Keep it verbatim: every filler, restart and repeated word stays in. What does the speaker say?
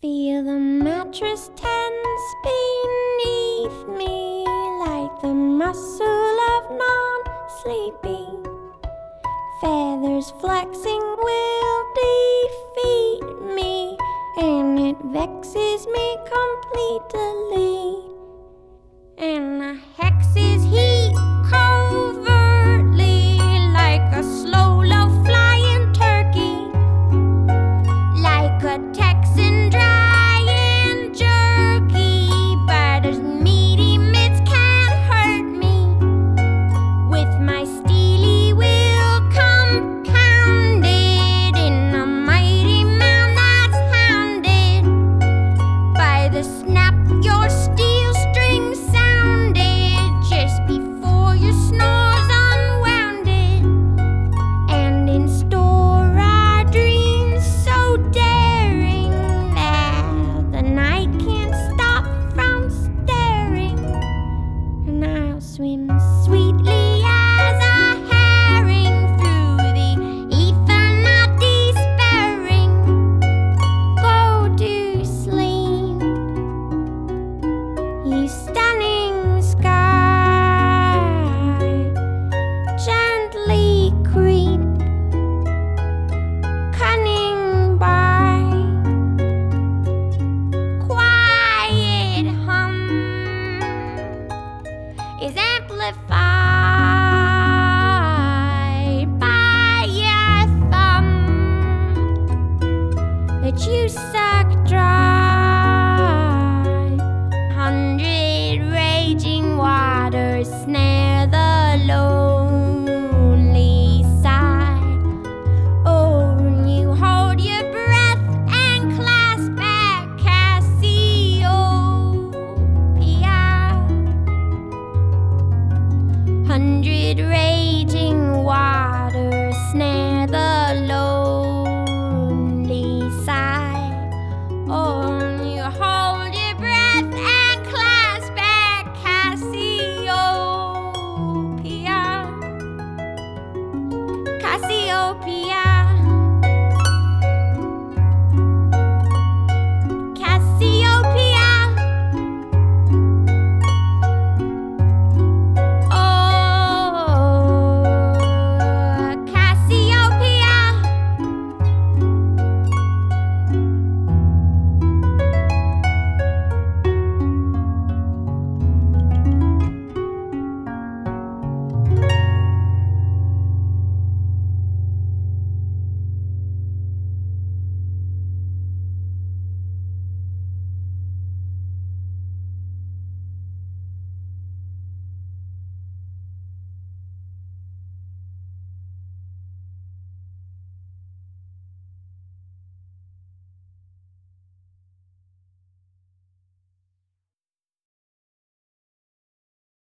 Feel the mattress tense beneath me, like the muscle of non-sleeping. Feathers flexing will defeat me, and it vexes me completely. And the hexes heat covertly, like a slow, low-flying turkey, like a Texan dry and jerky. But as meaty mitts can't hurt me, with my steely will compounded in a mighty mound that's hounded by the snap your steel strings sounded just before your snores unwounded. And in store are dreams so daring that the night can't stop from staring. And I'll swim sweetly as a herring through the ether, not despairing. Go to sleep, you stunning sky. Gently creep, cunning by. Quiet hum is amplified by your thumb that you suck dry. Hundred raging waters snare